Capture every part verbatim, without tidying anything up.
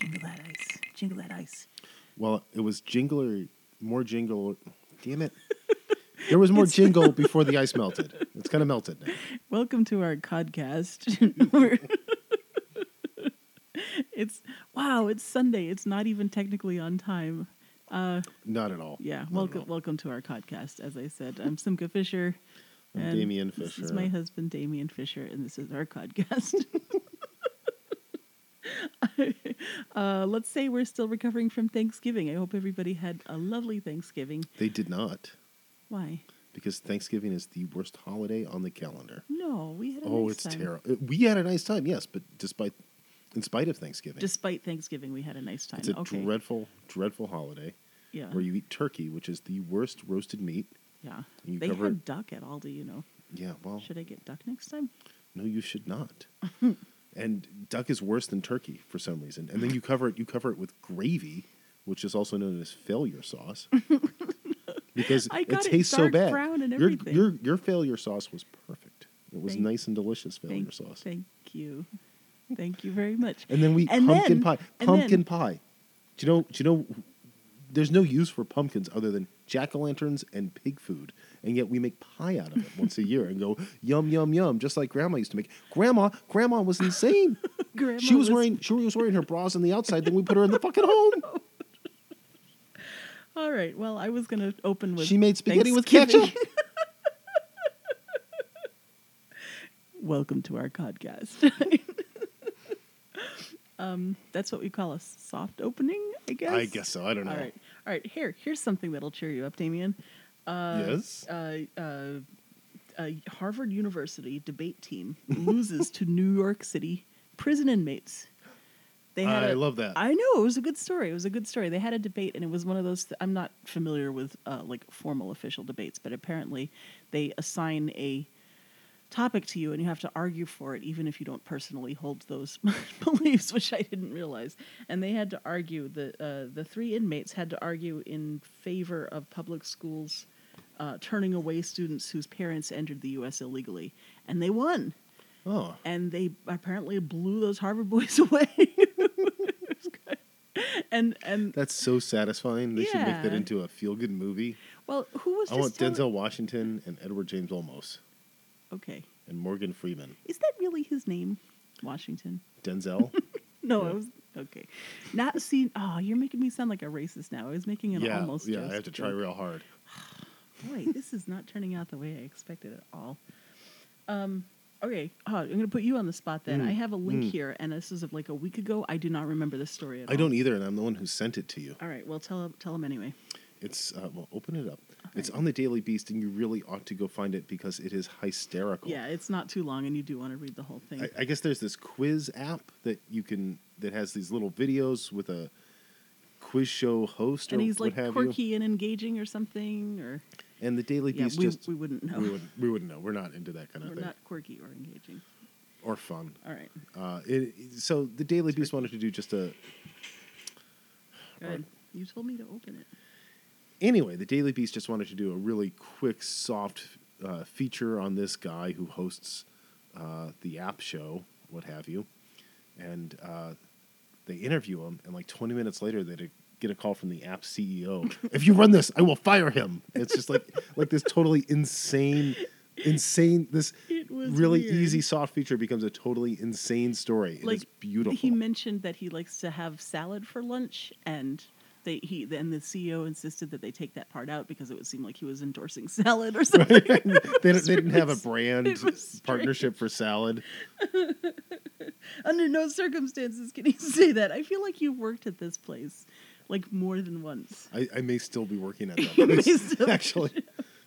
Jingle that ice. Jingle that ice. Well, it was jingler, more jingle. Damn it. There was more jingle before the ice melted. It's kind of melted now. Welcome to our podcast. We're it's, wow, it's Sunday. It's not even technically on time. Uh, Not at all. yeah, Not welcome at all. welcome to our podcast. As I said, I'm Simca Fisher. I'm and Damian This is Fisher. my husband, Damian Fisher, and this is our podcast. uh, let's say we're still recovering from Thanksgiving. I hope everybody had a lovely Thanksgiving. They did not, Why? because Thanksgiving is the worst holiday on the calendar. No, we had a Oh, nice it's time. terrible. We had a nice time, yes, but despite, in spite of Thanksgiving, Despite Thanksgiving, we had a nice time. it's a okay. dreadful, dreadful holiday yeah. where you eat turkey, which is the worst roasted meat. Yeah. You They cover had it- duck at Aldi, you know. Yeah, well, Should I get duck next time? no, you should not. And duck is worse than turkey for some reason. And then you cover it. You cover it with gravy, which is also known as failure sauce, because I it got it tastes so dark bad. brown and your, everything. your your failure sauce was perfect. It was Thank- nice and delicious failure Thank, sauce. thank you. Thank you very much. And then we And pumpkin then- pie. and Pumpkin then- pie. Do you know? Do you know? There's no use for pumpkins other than jack o' lanterns and pig food, and yet we make pie out of it once a year and go yum yum yum, just like Grandma used to make. Grandma, Grandma was insane. Grandma she was, wearing she was wearing her bras on the outside. Then we put her in the fucking home. All right. Well, I was going to open with She made spaghetti with Thanksgiving. ketchup. Welcome to our podcast. um, that's what we call a soft opening, I guess. I guess so. I don't know. All right. All right. Here, here's something that'll cheer you up, Damien. Uh, Yes? Uh, uh, a Harvard University debate team loses to New York City prison inmates. They had I a- love that. I know, it was a good story. It was a good story. They had a debate, and it was one of those. Th- I'm not familiar with uh, like formal official debates, but apparently they assign a topic to you, and you have to argue for it, even if you don't personally hold those beliefs, which I didn't realize. And they had to argue. The uh, the three inmates had to argue in favor of public schools uh, turning away students whose parents entered the U S illegally, and they won. Oh, And they apparently blew those Harvard boys away. and and that's so satisfying. They should make that Yeah. into a feel-good movie. well, who was I just want telling- Denzel Washington and Edward James Olmos Okay, and Morgan Freeman. is that really his name, Washington? Denzel. No, Yeah. I was okay. Not seen. Oh, you're making me sound like a racist now. I was making an yeah, almost. yeah. just I have to try joke. real hard. Boy, this is not turning out the way I expected at all. Um. Okay, oh, I'm going to put you on the spot then. Mm, I have a link mm. here, and this is of like a week ago. I do not remember this story at I all. don't either, and I'm the one who sent it to you. All right, well, tell tell him anyway. It's uh, well, open it up. It's right. on the Daily Beast, and you really ought to go find it because it is hysterical. Yeah, it's not too long, and you do want to read the whole thing. I, I guess there's this quiz app that you can that has these little videos with a quiz show host, and or he's what like have quirky you. and engaging or something, or And the Daily yeah, Beast we, just we wouldn't know. we wouldn't we wouldn't know. We're not into that kind of We're thing not quirky or engaging. or fun. All right, Uh, it, so the Daily Beast wanted to do just a go ahead. You told me to open it. anyway. The Daily Beast just wanted to do a really quick, soft uh, feature on this guy who hosts uh, the app show, what have you, and uh, they interview him, and like twenty minutes later, they get a call from the app C E O. If you run this, I will fire him. It's just like like this totally insane, insane. This It was really weird. easy soft feature becomes a totally insane story. It Like is beautiful. He mentioned that he likes to have salad for lunch, and they he then the C E O insisted that they take that part out because it would seem like he was endorsing salad or something. they, didn't, they didn't have a brand it was partnership for salad. Under no circumstances can he say that. I feel like you've worked at this place like more than once. I, I may still be working at that You may place, still- actually.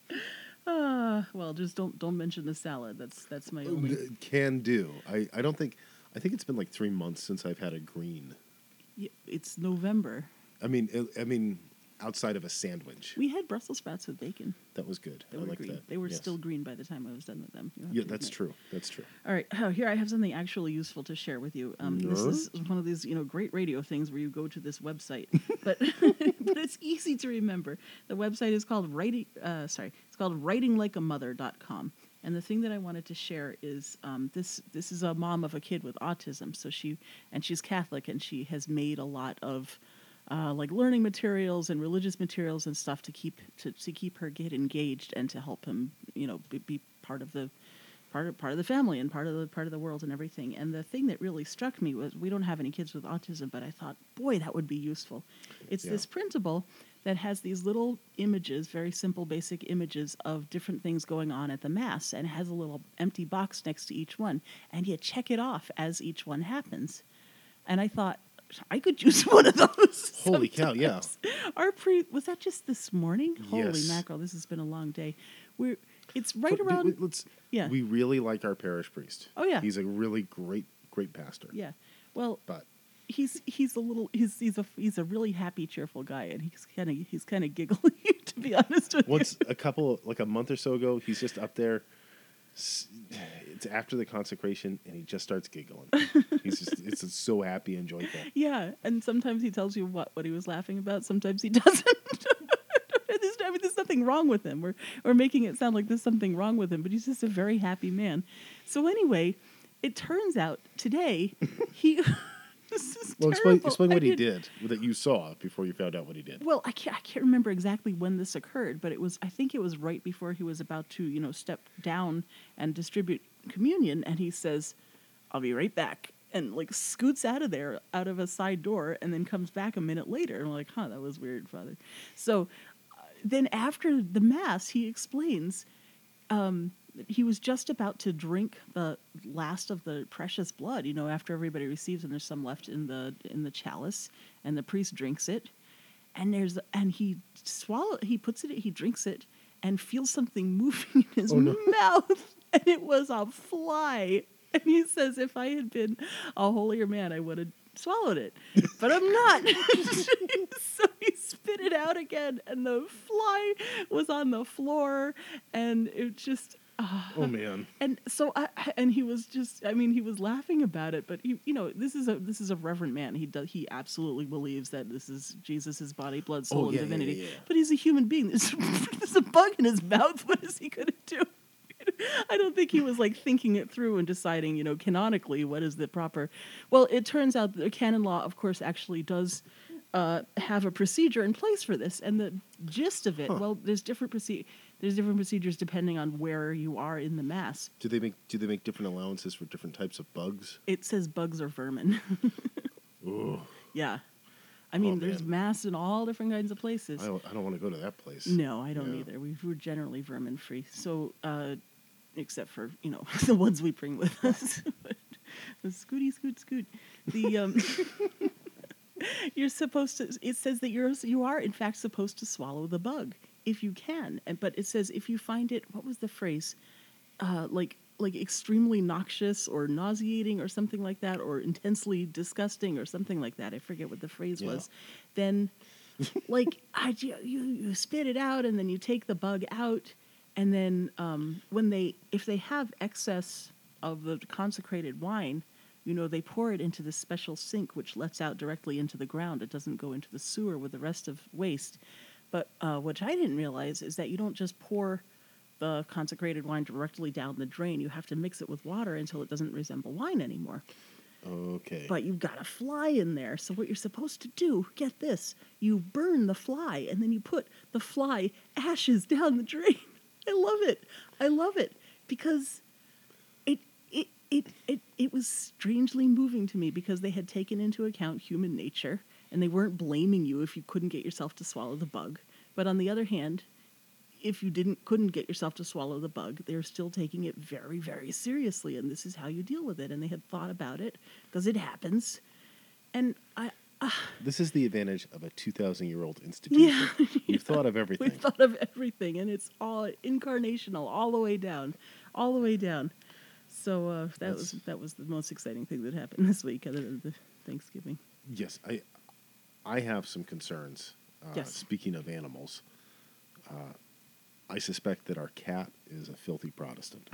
Uh, well, just don't don't mention the salad. That's that's my only. Can do. I, I don't think. I think it's been like three months since I've had a green. Yeah, it's November. I mean, it, I mean, outside of a sandwich, We had Brussels sprouts with bacon. that was good. They I were like green. that. They were Yes. still green by the time I was done with them. You'll have Yeah, to that's admit. true. That's true. All right. Oh, here I have something actually useful to share with you. Um, This is one of these, you know, great radio things where you go to this website, but but it's easy to remember. The website is called writing. Uh, sorry, it's called writing like a mother dot com, And the thing that I wanted to share is um, this. This is a mom of a kid with autism. So she and she's Catholic, and she has made a lot of uh, like learning materials and religious materials and stuff to keep to, to keep her kid engaged and to help him, you know, be, be part of the part of part of the family and part of the part of the world and everything. And the thing that really struck me was we don't have any kids with autism, but I thought, boy, that would be useful. It's Yeah. this printable that has these little images, very simple, basic images of different things going on at the Mass, and it has a little empty box next to each one, and you check it off as each one happens. And I thought, I could use one of those. Holy cow, yeah. sometimes. Our pre was that just this morning? Holy Yes. mackerel, this has been a long day. We're it's right But around. let's, yeah. We really like our parish priest. Oh, yeah. He's a really great, great pastor. Yeah. Well, But he's he's a little he's he's a he's a really happy, cheerful guy, and he's kind of he's kind of giggly, to be honest with once you. a couple, like a month or so ago, he's just up there. s- It's after the consecration, and he just starts giggling. He's just, it's just so happy and joyful. Yeah, and sometimes he tells you what what he was laughing about. Sometimes he doesn't. There's, I mean, there's nothing wrong with him. We're we're making it sound like there's something wrong with him, but he's just a very happy man. So anyway, it turns out today he. This is Well, explain, terrible. explain I what he did- did that you saw before you found out what he did. Well, I can't, I can't remember exactly when this occurred, but it was, I think it was right before he was about to, you know, step down and distribute communion. And he says, I'll be right back. And like scoots out of there, out of a side door, and then comes back a minute later. And I'm like, huh, that was weird, Father. So uh, then after the Mass, he explains, um, he was just about to drink the last of the precious blood, you know, after everybody receives, and there's some left in the in the chalice, and the priest drinks it, and there's and he swallow he puts it he drinks it and feels something moving in his Oh, no. mouth, and it was a fly. And he says, if I had been a holier man, I would have swallowed it, but I'm not. So he spit it out again, and the fly was on the floor, and it just. Uh, Oh man. and so, I, and he was just—I mean, he was laughing about it, but he, you know, this is a this is a reverent man. He does he absolutely believes that this is Jesus' body, blood, soul, Oh, and yeah, yeah, divinity. yeah, yeah. But he's a human being. There's, there's a bug in his mouth. What is he gonna do? I don't think he was like thinking it through and deciding, you know, canonically what is the proper. Well, it turns out the canon law, of course, actually does uh, have a procedure in place for this, and the gist of it. Huh. Well, there's different proce- There's different procedures depending on where you are in the Mass. Do they make do they make different allowances for different types of bugs? It says bugs or vermin. Oh, Yeah. I mean, Oh, there's man. Mass in all different kinds of places. I don't, I don't want to go to that place. No, I don't Yeah. either. We, we're generally vermin free. So, uh, except for, you know, the ones we bring with us. But the scooty, scoot, scoot. The, um, you're supposed to, it says that you're, you are in fact supposed to swallow the bug if you can. And, but it says if you find it, what was the phrase? Uh, like, like extremely noxious or nauseating or something like that, or intensely disgusting or something like that. I forget what the phrase Yeah. was. Then, like, I, you, you spit it out, and then you take the bug out, and then um, when they, if they have excess of the consecrated wine, you know, they pour it into this special sink, which lets out directly into the ground. It doesn't go into the sewer with the rest of waste. But uh, what I didn't realize is that you don't just pour the consecrated wine directly down the drain. You have to mix it with water until it doesn't resemble wine anymore. Okay. But you've got a fly in there. So what you're supposed to do, get this, you burn the fly, and then you put the fly ashes down the drain. I love it. I love it because it it it it, it was strangely moving to me because they had taken into account human nature, and they weren't blaming you if you couldn't get yourself to swallow the bug. But on the other hand, if you didn't couldn't get yourself to swallow the bug, they're still taking it very, very seriously, and this is how you deal with it. And they had thought about it because it happens. And I, uh, This is the advantage of a two thousand year old institution. Yeah. We've thought of everything. we thought of everything, and it's all incarnational, all the way down, all the way down. So uh, that That's- was that was the most exciting thing that happened this week, other than the Thanksgiving. Yes, I I have some concerns. Uh, Yes. Speaking of animals, uh, I suspect that our cat is a filthy Protestant.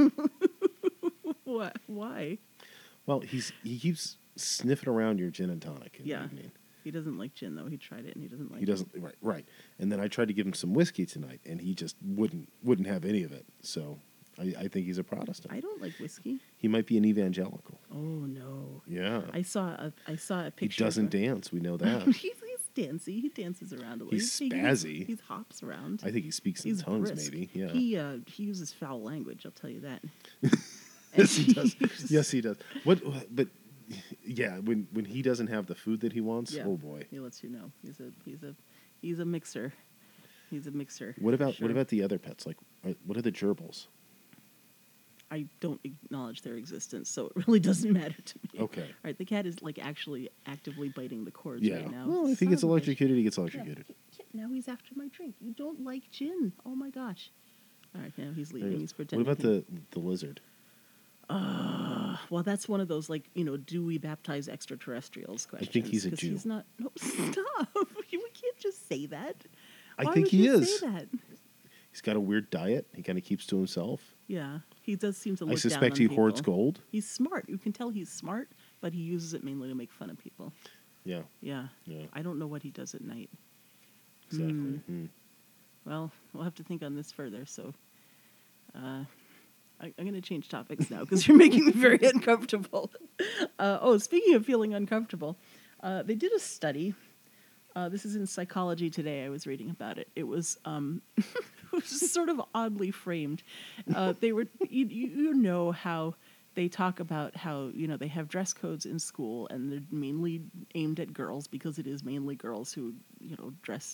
What? Why? Well, he's he keeps sniffing around your gin and tonic in Yeah. the evening. He doesn't like gin, though. He tried it, and he doesn't like He doesn't right right. And then I tried to give him some whiskey tonight, and he just wouldn't wouldn't have any of it. So I, I think he's a Protestant. I don't like whiskey. He might be an evangelical. Oh no. Yeah. I saw a I saw a He picture. doesn't of a- dance. We know that. he's, he's dancy. He dances around a little. He's He- spazzy. He, hops around. I think he speaks in He's tongues, brisk. maybe. Yeah. He uh, he uses foul language. I'll tell you that. Yes, he does. Yes, he does. What? But yeah, when when he doesn't have the food that he wants, Yeah. oh boy. He lets you know. He's a he's a he's a mixer. He's a mixer. What about Sure. what about the other pets? Like, are, what are the gerbils? I don't acknowledge their existence, so it really doesn't matter to me. Okay. All right, the cat is like actually actively biting the cords Yeah. right now. Well, if he Son gets of a bitch. electrocuted, he gets Yeah, electrocuted. yeah, now he's after my drink. You don't like gin. Oh my gosh. All right, now he's There leaving. he is. He's pretending. What about the the lizard? Uh, well, that's one of those like you know, do we baptize extraterrestrials questions? think he's a 'cause Jew. He's not. No, stop. we can't just say that. I Why think would he you is. Say that? He's got a weird diet. He kind of keeps to himself. Yeah, he does seem to look I suspect down he on hoards people. gold. He's smart. You can tell he's smart, but he uses it mainly to make fun of people. Yeah. Yeah. Yeah. I don't know what he does at night. Exactly. Hmm. Hmm. Well, we'll have to think on this further. So, uh, I, I'm going to change topics now because you're making me very uncomfortable. Uh, oh, speaking of feeling uncomfortable, uh, they did a study. Uh, this is in Psychology Today. I was reading about it. It was, um, it was sort of oddly framed. Uh, they were, you, you you know how they talk about how you know they have dress codes in school and they're mainly aimed at girls because it is mainly girls who you know dress.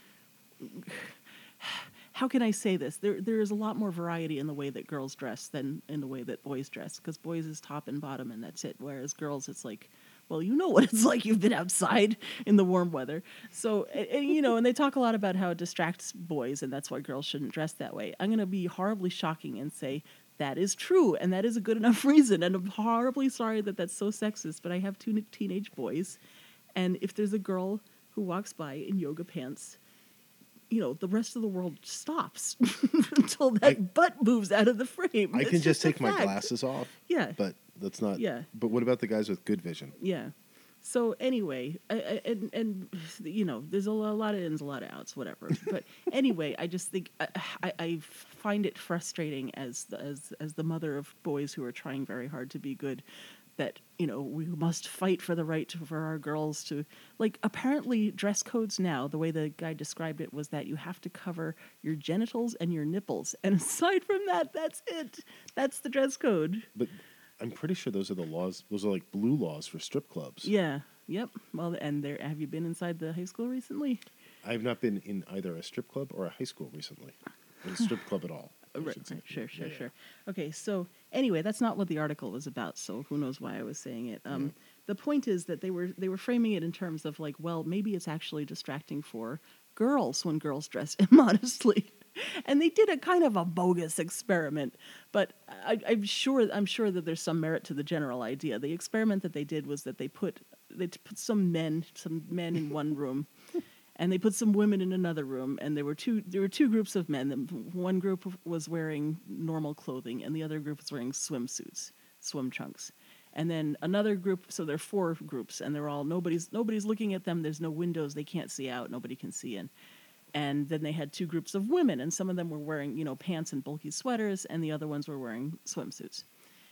How can I say this? There there is a lot more variety in the way that girls dress than in the way that boys dress because boys is top and bottom and that's it. Whereas girls, it's like, well, you know what it's like. You've been outside in the warm weather. So, and, and, you know, and they talk a lot about how it distracts boys and that's why girls shouldn't dress that way. I'm going to be horribly shocking and say that is true and that is a good enough reason. And I'm horribly sorry that that's so sexist, but I have two ne- teenage boys. And if there's a girl who walks by in yoga pants, you know, the rest of the world stops until that I- butt moves out of the frame. I It's can just a take my fact. glasses off. Yeah. But that's not. Yeah. But what about the guys with good vision? Yeah. So anyway, I, I, and and you know, there's a lo- a lot of ins, a lot of outs, whatever. But anyway, I just think I, I, I find it frustrating as the, as as the mother of boys who are trying very hard to be good, that you know we must fight for the right to, for our girls to like. Apparently, dress codes now, the way the guy described it was that you have to cover your genitals and your nipples, and aside from that, that's it. That's the dress code. But I'm pretty sure those are the laws. Those are like blue laws for strip clubs. Yeah. Yep. Well, and there. Have you been inside the high school recently? I've not been in either a strip club or a high school recently. Or a strip club at all. I Right, should say. right, sure, sure, Yeah, yeah. sure. Okay, so anyway, that's not what the article was about. So who knows why I was saying it? Um, Yeah. The point is that they were they were framing it in terms of like, well, maybe it's actually distracting for girls when girls dress immodestly, and they did a kind of a bogus experiment. But I, I'm sure I'm sure that there's some merit to the general idea. The experiment that they did was that they put they put some men some men in one room. And they put some women in another room, and there were two. There were two groups of men. One group was wearing normal clothing, and the other group was wearing swimsuits, swim trunks. And then another group. So there are four groups, and they're all nobody's nobody's looking at them. There's no windows; they can't see out. Nobody can see in. And then they had two groups of women, and some of them were wearing you know pants and bulky sweaters, and the other ones were wearing swimsuits.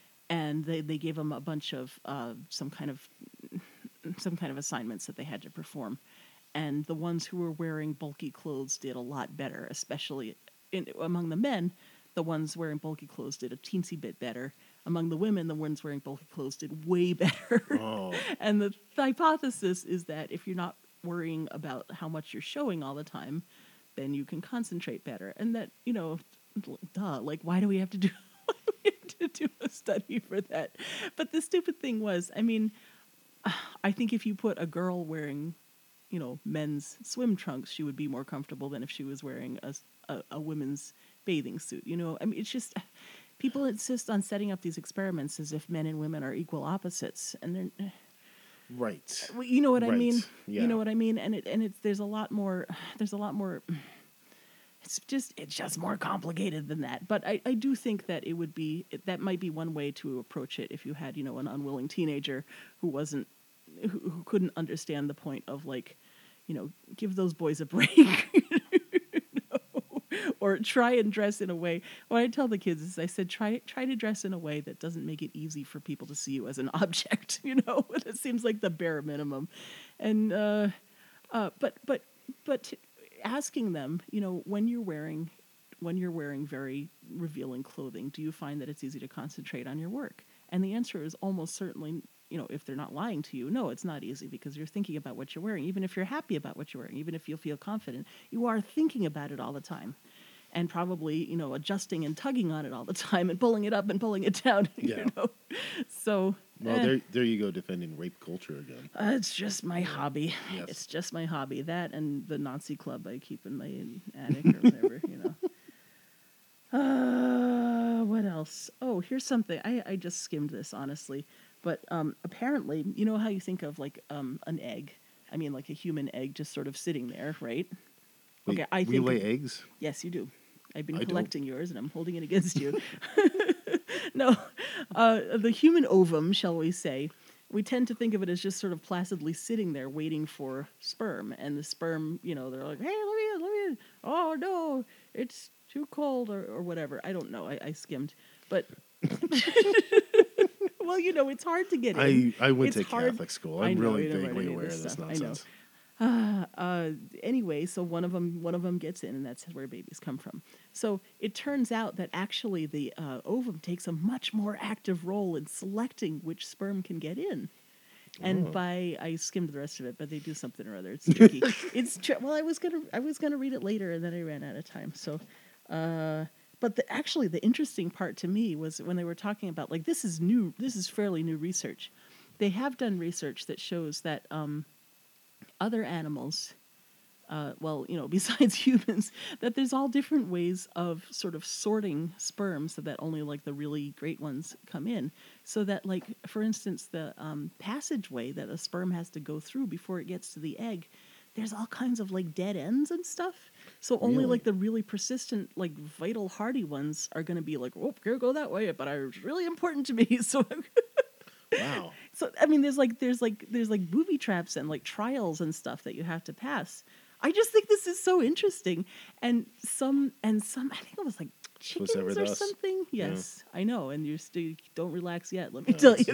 And they they gave them a bunch of uh, some kind of some kind of assignments that they had to perform. And the ones who were wearing bulky clothes did a lot better, especially in, among the men. The ones wearing bulky clothes did a teensy bit better. Among the women, the ones wearing bulky clothes did way better. Oh. And the hypothesis is that if you're not worrying about how much you're showing all the time, then you can concentrate better. And that, you know, duh, like, why do we have to do, why do we have to do a study for that? But the stupid thing was, I mean, I think if you put a girl wearing you know, men's swim trunks, she would be more comfortable than if she was wearing a, a, a women's bathing suit. You know, I mean, it's just, people insist on setting up these experiments as if men and women are equal opposites. And they're, Right. well, you know what I Right. mean? Yeah. You know what I mean? And it, and it's, there's a lot more, there's a lot more, it's just, it's just more complicated than that. But I, I do think that it would be, that might be one way to approach it if you had, you know, an unwilling teenager who wasn't, who, who couldn't understand the point of like, you know, give those boys a break. You know? or try and dress in a way. What I tell the kids is, I said, try try to dress in a way that doesn't make it easy for people to see you as an object. You know, it seems like the bare minimum. And uh, uh, but but but asking them, you know, when you're wearing when you're wearing very revealing clothing, do you find that it's easy to concentrate on your work? And the answer is almost certainly, you know, if they're not lying to you, no, it's not easy, because you're thinking about what you're wearing. Even if you're happy about what you're wearing, even if you feel confident, you are thinking about it all the time. And probably, you know, adjusting and tugging on it all the time and pulling it up and pulling it down. Yeah. You know? So, Well, eh, there, there you go, defending rape culture again. uh, it's just my hobby. Yes. It's just my hobby. That and the Nazi club I keep in my attic or whatever, you know. Uh, what else? Oh, here's something. I, I just skimmed this, honestly. But um, apparently, you know how you think of, like, um, an egg? I mean, like a human egg just sort of sitting there, right? Wait, okay, I we think lay of- eggs? Yes, you do. I've been I don't. collecting yours, and I'm holding it against you. No, uh, the human ovum, shall we say, we tend to think of it as just sort of placidly sitting there waiting for sperm. And the sperm, you know, they're like, hey, let me in, let me in. Oh, no, it's too cold, or, or whatever. I don't know. I, I skimmed. But, well, you know, it's hard to get in. I, I went It's to hard- Catholic school. I I'm know, really you never vaguely did aware this of this stuff. I know. nonsense. Uh, anyway, so one of them, one of them gets in, and that's where babies come from. So it turns out that actually the uh, ovum takes a much more active role in selecting which sperm can get in. And Oh. by I skimmed the rest of it, but they do something or other. It's tricky. it's tr- well, I was gonna I was gonna read it later, and then I ran out of time. So, uh, but the, actually, the interesting part to me was when they were talking about, like, this is new. This is fairly new research. They have done research that shows that um, other animals, uh, well, you know, besides humans, that there's all different ways of sort of sorting sperm so that only, like, the really great ones come in. So that, like, for instance, the um, passageway that a sperm has to go through before it gets to the egg, there's all kinds of, like, dead ends and stuff. So only, Really? like, the really persistent, like, vital, hardy ones are going to be like, oh, can't go that way, but it's really important to me. So I'm Wow. So I mean, there's like there's like there's like booby traps and like trials and stuff that you have to pass. I just think this is so interesting, and some and some I think it was like chickens ever or thus. something. Yeah. Yes, I know, and you still don't relax yet. Let me Uh, tell let's you.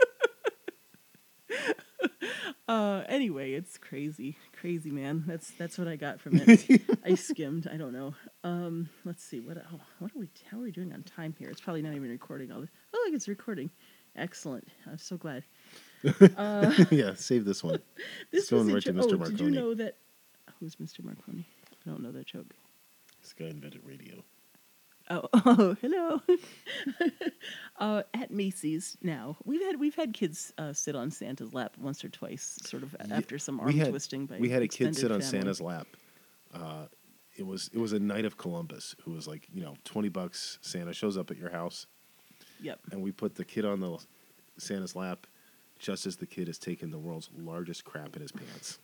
uh, anyway, it's crazy, crazy man. That's that's what I got from it. I skimmed. I don't know. Um, let's see what oh, what are we how are we doing on time here? It's probably not even recording all this. Oh, look, it's recording. Excellent. I'm so glad. Uh, Yeah, save this one. this going was right to inter- Mister Oh, did you Marconi. know that? Who's Mister Marconi? I don't know that joke. This guy invented radio. Oh, oh hello. uh, at Macy's now, we've had we've had kids uh, sit on Santa's lap once or twice, sort of Ye- after some arm we had, twisting. By we had a kid extended sit on family. Santa's lap. Uh, it was it was a night of Columbus. It was like, you know, twenty bucks. Santa shows up at your house, Yep. and we put the kid on the Santa's lap just as the kid is taking the world's largest crap in his pants.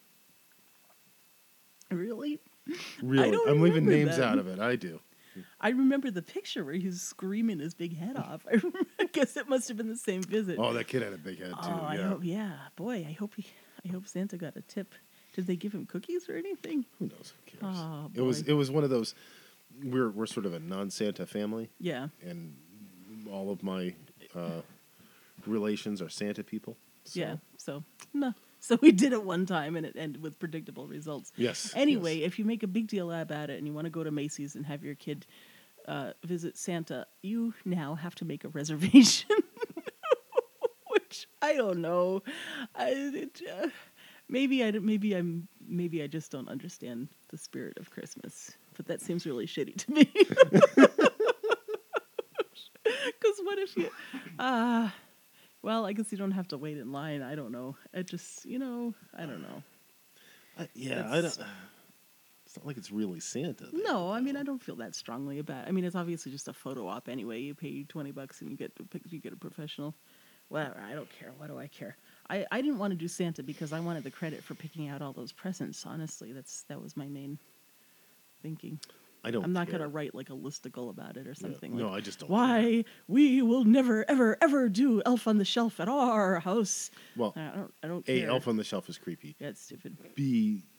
Really? Really, don't I'm leaving remember names that. out of it. I do. I remember the picture where he was screaming his big head off. I, remember, I guess it must have been the same visit. Oh, that kid had a big head too. Oh, I yeah. hope, yeah, boy, I hope he, I hope Santa got a tip. Did they give him cookies or anything? Who knows? Who cares? Oh, it was boy. it was one of those. We're we're sort of a non-Santa family, Yeah, and all of my uh, relations are Santa people. So. yeah. So no, so we did it one time, and it ended with predictable results. Yes. Anyway, yes. if you make a big deal about it, and you want to go to Macy's and have your kid uh, visit Santa, you now have to make a reservation. Which I don't know. I, it, uh, maybe I don't- maybe I'm maybe I just don't understand the spirit of Christmas. But that seems really shitty to me. Because what if you, uh, well, I guess you don't have to wait in line. I don't know. It just, you know, I don't know. I, yeah, I don't. That's- It's not like it's really Santa. there, No, I mean, though. I don't feel that strongly about it. I mean, it's obviously just a photo op anyway. You pay twenty bucks and you get, a pic- you get a professional. Whatever, I don't care. What do I care? I, I didn't want to do Santa because I wanted the credit for picking out all those presents. Honestly, that's that was my main thinking. I don't. I'm not care. gonna write like a listicle about it or Yeah. something. No, like, I just don't. why we will never ever ever do Elf on the Shelf at our house. Well, I don't I don't A, care. Elf on the Shelf is creepy. Yeah, it's stupid. B,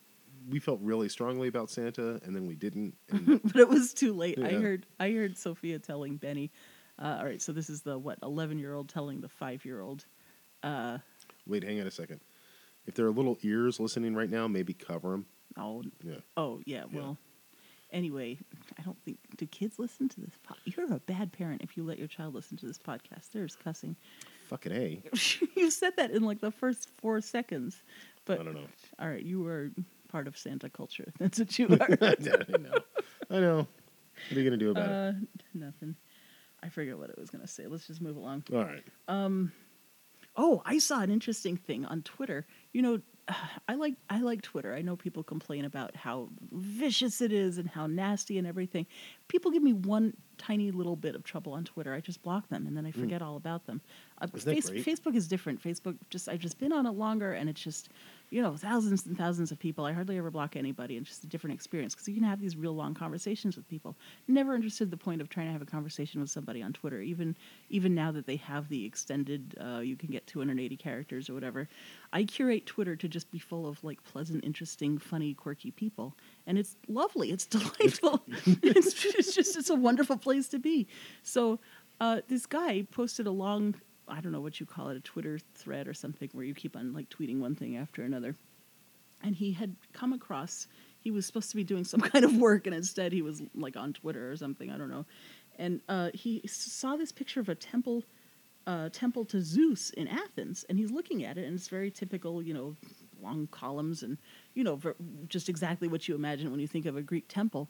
we felt really strongly about Santa, and then we didn't. And But it was too late. I Yeah. heard I heard Sophia telling Benny, uh, all right, so this is the, what, eleven-year-old telling the five-year-old. Uh, wait, hang on a second. If there are little ears listening right now, maybe cover them. oh, Yeah. oh, yeah, Yeah. well, anyway, I don't think, do kids listen to this? Po- You're a bad parent if you let your child listen to this podcast. There's cussing. Fucking A. You said that in like the first four seconds. But I don't know. all right, you were part of Santa culture. That's what you are. Yeah, I know. I know. What are you going to do about uh, nothing. I forget what I was going to say. Let's just move along. it? All right. Um, oh, I saw an interesting thing on Twitter. You know, I like I like Twitter. I know people complain about how vicious it is and how nasty and everything. People give me one tiny little bit of trouble on Twitter. I just block them and then I forget all about them. Uh, Isn't that Face- great? Facebook is different. Facebook just I've just been on it longer and it's just, you know, thousands and thousands of people. I hardly ever block anybody. It's just a different experience because you can have these real long conversations with people. Never understood the point of trying to have a conversation with somebody on Twitter. Even even now that they have the extended, uh, you can get two hundred eighty characters or whatever. I curate Twitter to just be full of like pleasant, interesting, funny, quirky people, and it's lovely. It's delightful. it's, it's just it's a wonderful place to be. So uh, this guy posted a long, I don't know what you call it, a Twitter thread or something where you keep on like tweeting one thing after another. And he had come across, he was supposed to be doing some kind of work and instead he was like on Twitter or something, I don't know. And uh, he saw this picture of a temple, uh, temple to Zeus in Athens, and he's looking at it and it's very typical, you know, long columns and, you know, ver- just exactly what you imagine when you think of a Greek temple.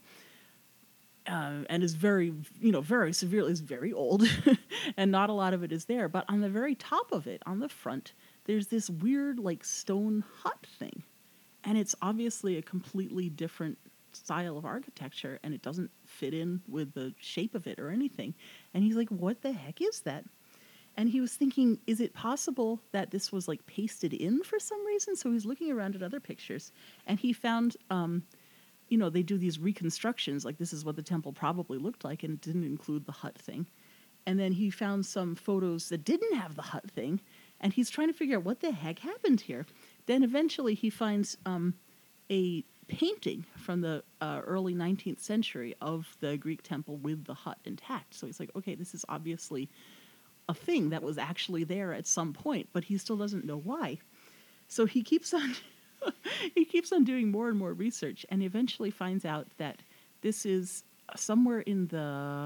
Uh, and is very, you know, very severely, is very old, and not a lot of it is there. But on the very top of it, on the front, there's this weird, like, stone hut thing. And it's obviously a completely different style of architecture, and it doesn't fit in with the shape of it or anything. And he's like, what the heck is that? And he was thinking, is it possible that this was, like, pasted in for some reason? So he's looking around at other pictures, and he found... Um, you know, they do these reconstructions, like this is what the temple probably looked like, and it didn't include the hut thing. And then he found some photos that didn't have the hut thing, and he's trying to figure out what the heck happened here. Then eventually he finds um, a painting from the uh, early nineteenth century of the Greek temple with the hut intact. So he's like, okay, this is obviously a thing that was actually there at some point, but he still doesn't know why. So he keeps on... he keeps on doing more and more research and eventually finds out that this is somewhere in the,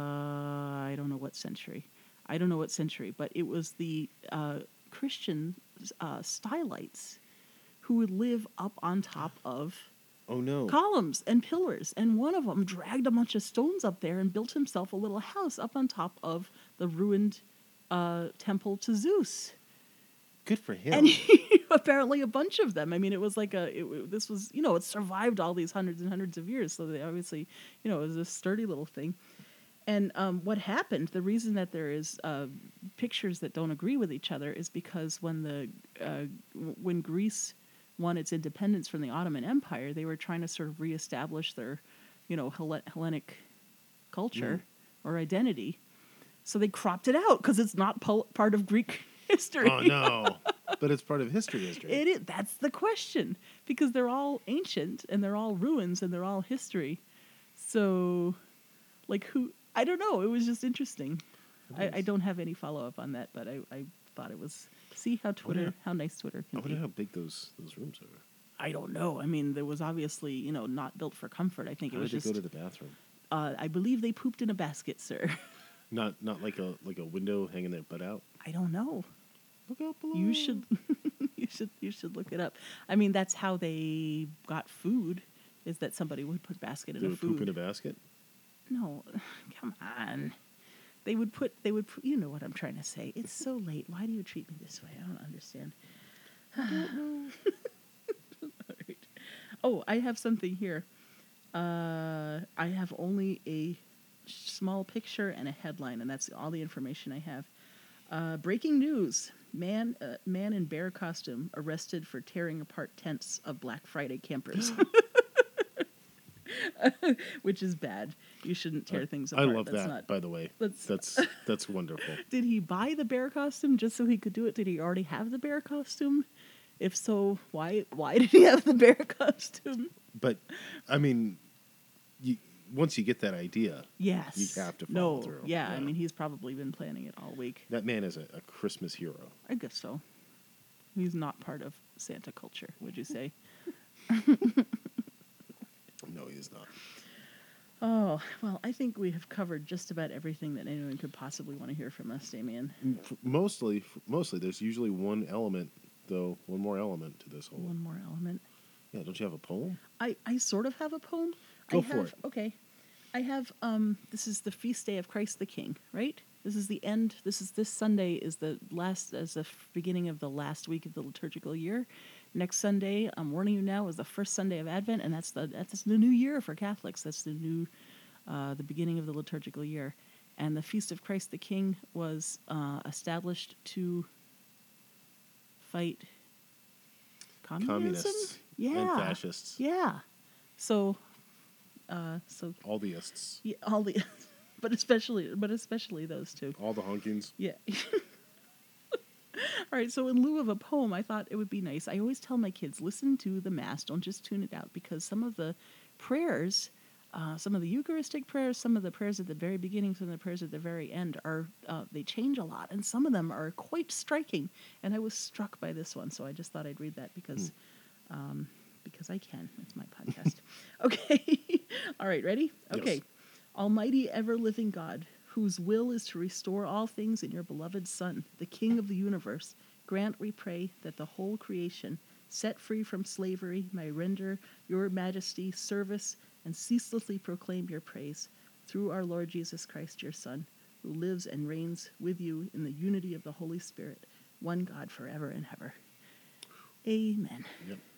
I don't know what century. I don't know what century, but it was the uh, Christian uh, stylites who would live up on top of Oh, no. columns and pillars. And one of them dragged a bunch of stones up there and built himself a little house up on top of the ruined uh, temple to Zeus. Good for him. And he, apparently a bunch of them. I mean, it was like a, it, this was, you know, it survived all these hundreds and hundreds of years. So they obviously, you know, it was a sturdy little thing. And um, what happened, the reason that there is uh, pictures that don't agree with each other is because when the, uh, when Greece won its independence from the Ottoman Empire, they were trying to sort of reestablish their, you know, Hell- Hellenic culture Mm. or identity. So they cropped it out because it's not po- part of Greek history. Oh, no. But it's part of history history. It is. That's the question, because they're all ancient and they're all ruins and they're all history. So, like, who? I don't know. It was just interesting. I, I don't have any follow up on that, but I, I thought it was. See how Twitter, wonder- how nice Twitter I can wonder be. how big those, those rooms are. I don't know. I mean, there was obviously, you know, not built for comfort. I think How it was did they just. go to the bathroom? uh, I believe they pooped in a basket, sir. Not not like a like a window hanging their butt out. I don't know. Look out below. You should, you should, you should look it up. I mean, that's how they got food. Is that somebody would put basket in They a would food? poop in a basket. No, come on. They would put. They would. Put, you know what I'm trying to say. It's so late. Why do you treat me this way? I don't understand. I don't know. All right. Oh, I have something here. Uh, I have only a small picture and a headline, and that's all the information I have. Uh, breaking news: Man, uh, man in bear costume arrested for tearing apart tents of Black Friday campers. Which is bad. You shouldn't tear things I apart. love That's that. Not, By the way, that's- that's that's wonderful. Did he buy the bear costume just so he could do it? Did he already have the bear costume? If so, why why did he have the bear costume? But I mean, you, once you get that idea, Yes. you have to follow no. through. Yeah, I Yeah. mean, he's probably been planning it all week. That man is a, a Christmas hero. I guess so. He's not part of Santa culture, would you say? No, he is not. Oh, well, I think we have covered just about everything that anyone could possibly want to hear from us, Damien. F- Mostly, f- mostly, there's usually one element, though, one more element to this whole. One more element. Yeah, don't you have a poem? I, I sort of have a poem. Go I for have, it. Okay. I have, um, this is the feast day of Christ the King, right? This is the end. This is this Sunday is the last, as the f- beginning of the last week of the liturgical year. Next Sunday, I'm warning you now, is the first Sunday of Advent, and that's the that's the new year for Catholics. That's the new, uh, the beginning of the liturgical year, and the feast of Christ the King was uh, established to fight communism. Communists Yeah. and fascists. Yeah. So, uh, so All the ists. yeah, all the, but especially, but especially those two. All the honkings. Yeah. All right. So in lieu of a poem, I thought it would be nice. I always tell my kids, listen to the Mass, don't just tune it out, because some of the prayers, uh, some of the Eucharistic prayers, some of the prayers at the very beginning, some of the prayers at the very end are, uh, they change a lot, and some of them are quite striking. And I was struck by this one, so I just thought I'd read that because, um, because I can. It's my podcast. Okay. All right. Ready? Okay. Yes. Almighty ever-living God, whose will is to restore all things in your beloved Son, the King of the universe, grant, we pray, that the whole creation, set free from slavery, may render your majesty service and ceaselessly proclaim your praise, through our Lord Jesus Christ, your Son, who lives and reigns with you in the unity of the Holy Spirit, one God forever and ever. Amen. Yep.